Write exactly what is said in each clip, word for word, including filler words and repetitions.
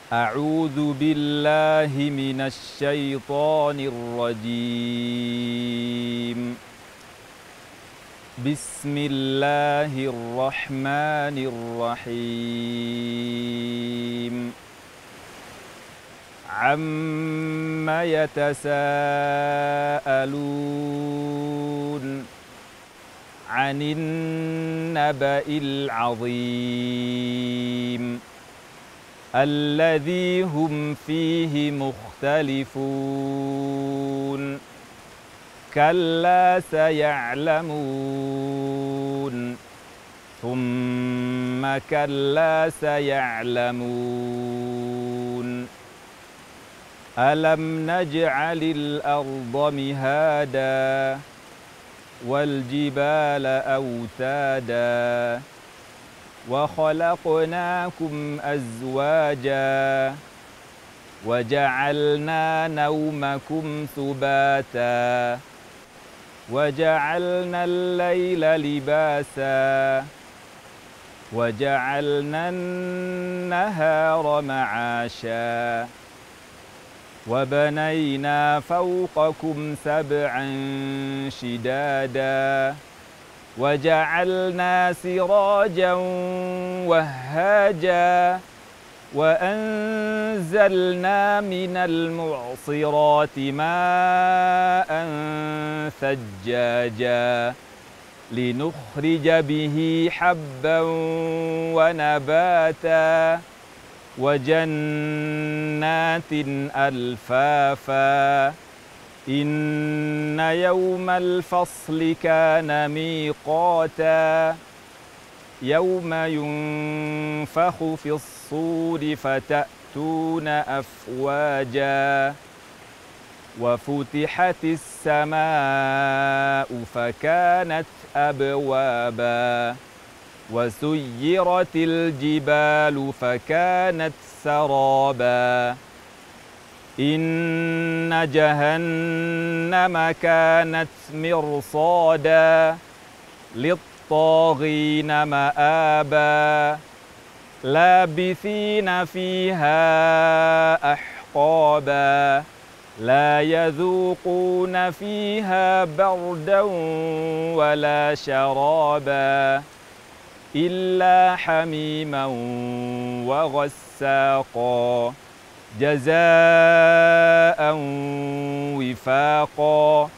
أعوذ بالله من الشيطان الرجيم. بسم الله الرحمن الرحيم. عم يتساءلون عن النبأ العظيم الذي هم فيه مختلفون. كلا سيعلمون ثم كلا سيعلمون. ألم نجعل الأرض مهادا والجبال أوتادا وخلقناكم أزواجا وجعلنا نومكم سباتا وجعلنا الليل لباسا وجعلنا النهار معاشا وبنينا فوقكم سبعا شدادا وجعلنا سراجا وهاجا وأنزلنا من المعصرات ماء ثجاجا لنخرج به حبا ونباتا وجنات ألفافا. إن يوم الفصل كان ميقاتا يوم ينفخ في الصور فتأتون أفواجا وفتحت السماء فكانت أبوابا وسيرت الجبال فكانت سرابا. إن جهنم كانت مرصادا للطاغين مآبا لابثين فيها أحقابا لا يذوقون فيها بردا ولا شرابا إلا حميما وغساقا جزاء وفاقا.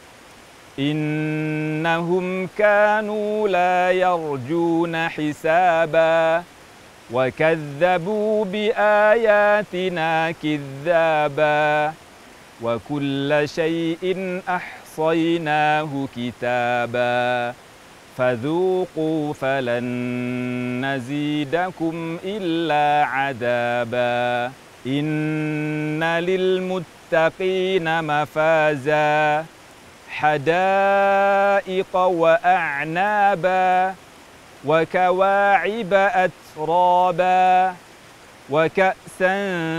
إنهم كانوا لا يرجون حسابا وكذبوا بآياتنا كذابا وكل شيء أحصيناه كتابا فذوقوا فلن نزيدكم إلا عذابا. إن للمتقين مفازا حدائق وأعنابا وكواعب أترابا وكأسا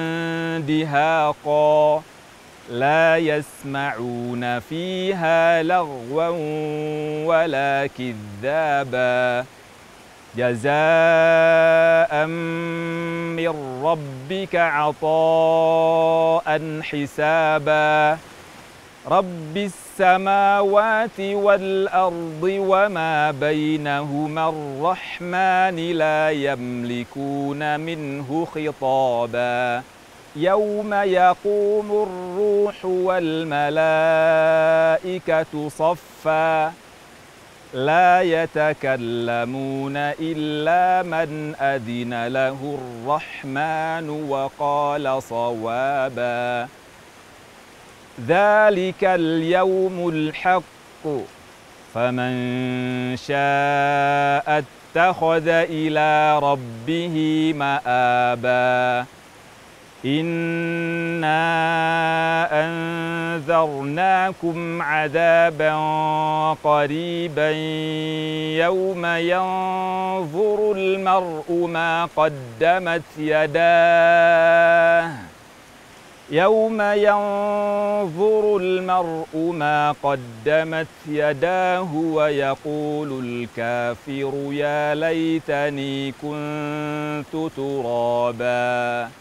دهاقا لا يسمعون فيها لغوا ولا كذابا جزاء من ربك عطاء حسابا. رب السماوات والأرض وما بينهما الرحمن لا يملكون منه خطابا. يوم يقوم الروح والملائكة صفا لا يتكلمون إلا من أذن له الرحمن وقال صوابا. ذلك اليوم الحق فمن شاء اتخذ إلى ربه مآبا. إنا أنذرناكم عذابا قريبا يوم ينظر المرء ما قدمت يداه يوم ينظر المرء ما قدمت يداه ويقول الكافر يا ليتني كنت ترابا.